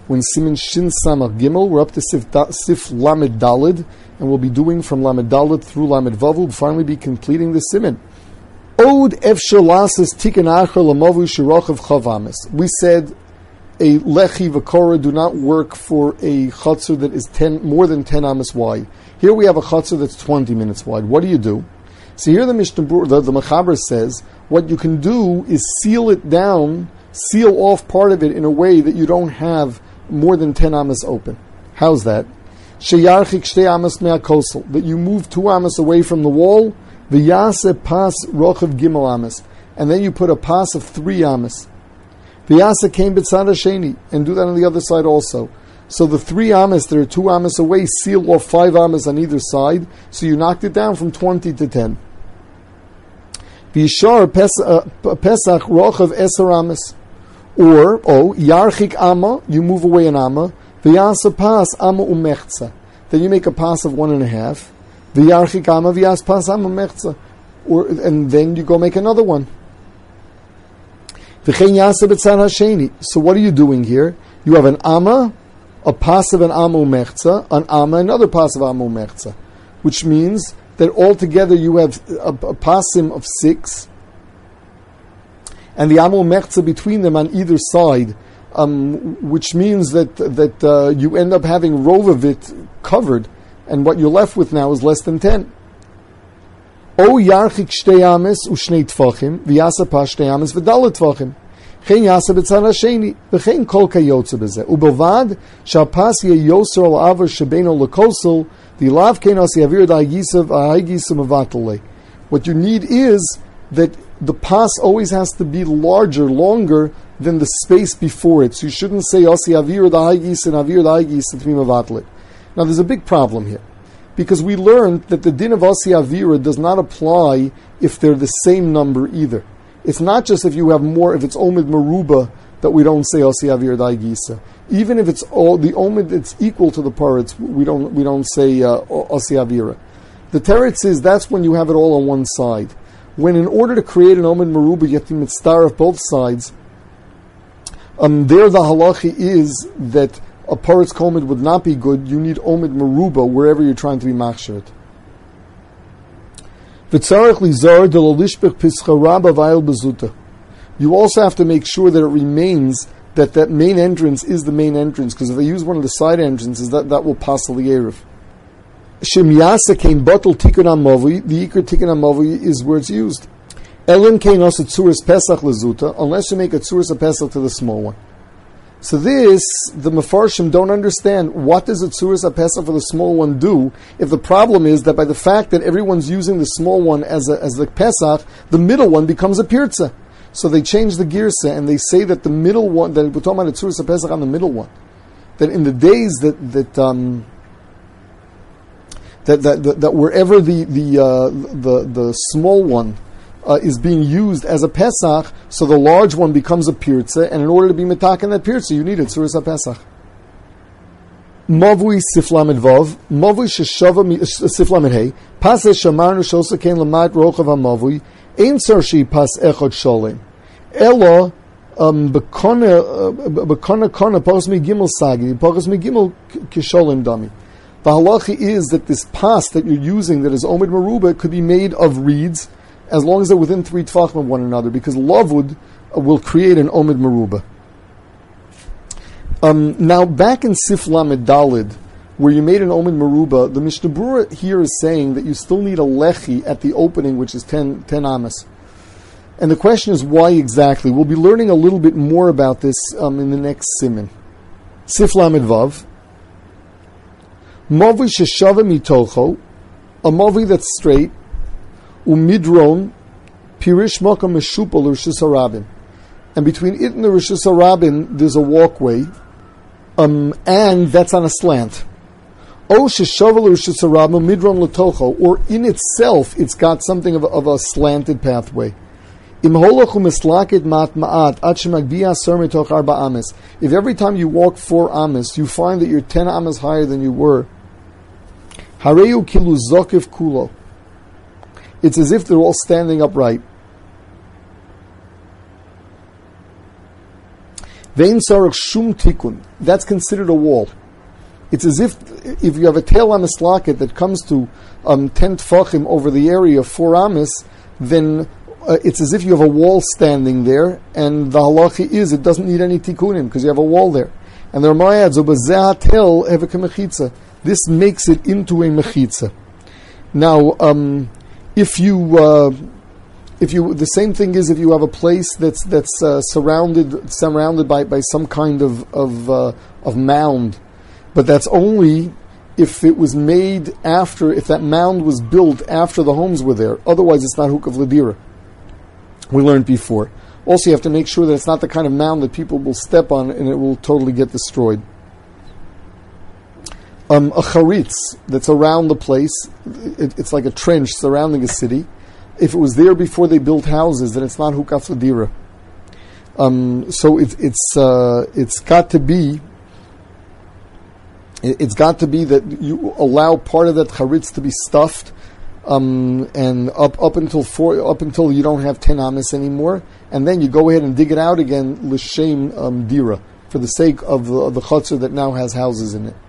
when Siman Shin Samach Gimel. We're up to Sif Lamed Dalid, and we'll be doing from Lamed Dalid through Lamed Vav. We'll finally be completing the Siman. Od Efshar Lasas Tikkun Acher Lamavu Shirochav Chavamis. We said a lechi v'korah do not work for a chutzner that is more than 10 amas wide. Here we have a chutzner that's 20 minutes wide. What do you do? So here the Mishnah, the Mechaber says, what you can do is seal it down, seal off part of it in a way that you don't have more than 10 amas open. How's that? Sheyarchik shtei amas me'akosel, that you move 2 amas away from the wall, v'yase pas rochav gimel amas, and then you put a pas of 3 amas. V'yase came b'tzad hasheni, and do that on the other side also. So the 3 amas, there are 2 amas away, seal off 5 amas on either side, so you knocked it down from 20 to 10. V'yishar pesach rochav eser amas. Or, yarchik amma, you move away an amma, v'yase pas amma umechza. Then you make a pas of 1.5. V'yarchik amma v'yas pas amma umechza. And then you go make another one. V'chein yase b'tzad hasheni. So what are you doing here? You have an amma, a pas of an amma umechza, an amma, another pas of amma umechza. Which means that altogether you have a pasim of 6, and the amma umechza between them on either side, which means that you end up having rov of it covered, and what you're left with now is less than 10. O yarchik shtei ames u'shnei tfachim v'yasa pas shtei ames v'dalet tfachim chen yasa b'tzad hasheni v'chein kol kayotze b'zeh u'belvad sha'pas yeyoser al avar shebeino lekosel v'lav kein as yavir da'agisa v'ha'agisa mevatel. What you need is that the pas always has to be longer than the space before it. So you shouldn't say as yavir da'agisa and avir da'agisa to be mevatel. Now there's a big problem here, because we learned that the din of Asi Avira does not apply if they're the same number either. It's not just if you have more, if it's Omid Maruba, that we don't say Asi Avira Daigisa. Even if it's all the Omid that's equal to the parrots, we don't say Asi Avira. The teretz is that's when you have it all on one side. When in order to create an Omid Maruba, you have to mitzvah of both sides. There the halachi is that a paretz komid would not be good. You need omid meruba wherever you're trying to be machsheret. You also have to make sure that it remains that main entrance is the main entrance, because if they use one of the side entrances, that will pass the eruv. Shemiyasa came bottle tikkun amavi. The ikar tikkun amavi is where it's used. Elim kein also tzuras pesach lezuta, unless you make a tzuras a pesach to the small one. So this, the Mefarshim don't understand. What does a Tzuras HaPesach for the small one do if the problem is that by the fact that everyone's using the small one as the Pesach, the middle one becomes a Pirza. So they change the Girsa and they say that the middle one, that we're talking about a Tzuras HaPesach on the middle one. That in the days that wherever the small one is being used as a Pesach, so the large one becomes a Pirza, and in order to be metaken that Pirza, you need a Tzuras HaPesach. Mavui Siflamed Vav, Mavui Sheshava Siflamed Hey, Pas Shamarnu Shosa Kein Lamat Rochav HaMavui, Ein Sarshi Pas Echot Sholem, Elo Bekona Kona Pos Mi Gimel Sagi, Pos Mi Gimel Kisholem Dami. The halachi is that this pas that you're using that is Omid Maruba could be made of reeds, as long as they're within 3 tfachim of one another, because lavud will create an omid meruba. Now, back in Sif Lamed Dalid, where you made an omid meruba, the Mishnah Berurah here is saying that you still need a lechi at the opening, which is 10 amas. And the question is, why exactly? We'll be learning a little bit more about this in the next siman. Sif Lamed Vav. Mavi sheshava mitocho, a mavi that's straight, umidron pirish makam meshupal rishus harabim, and between it and the rishus harabim there's a walkway, and that's on a slant. O sheshaval rishus harabim midron letocho, or in itself it's got something of a slanted pathway. Im holachu mislakid mat ma'at at shemagbia ser mitoch arba ames. If every time you walk 4 ames you find that you're 10 ames higher than you were, hareu kilu zokiv kulo. It's as if they're all standing upright. Vein sarach shum tikun. That's considered a wall. It's as if you have a tail on a slocket that comes to 10 tfachim over the area of 4 amis, then it's as if you have a wall standing there, and the halacha is it doesn't need any tikkunim because you have a wall there. And the Ramah adds, this makes it into a mechitza. Now, if you the same thing is if you have a place that's surrounded by some kind of mound, but that's only if it was made after, if that mound was built after the homes were there. Otherwise, it's not hukav ledira. We learned before. Also, you have to make sure that it's not the kind of mound that people will step on and it will totally get destroyed. A charitz that's around the place, it's like a trench surrounding a city. If it was there before they built houses, then it's not hukaf ledira. So it's got to be. It's got to be that you allow part of that charitz to be stuffed, and up until you don't have 10 amis anymore, and then you go ahead and dig it out again l'shem dira, for the sake of the chutzner that now has houses in it.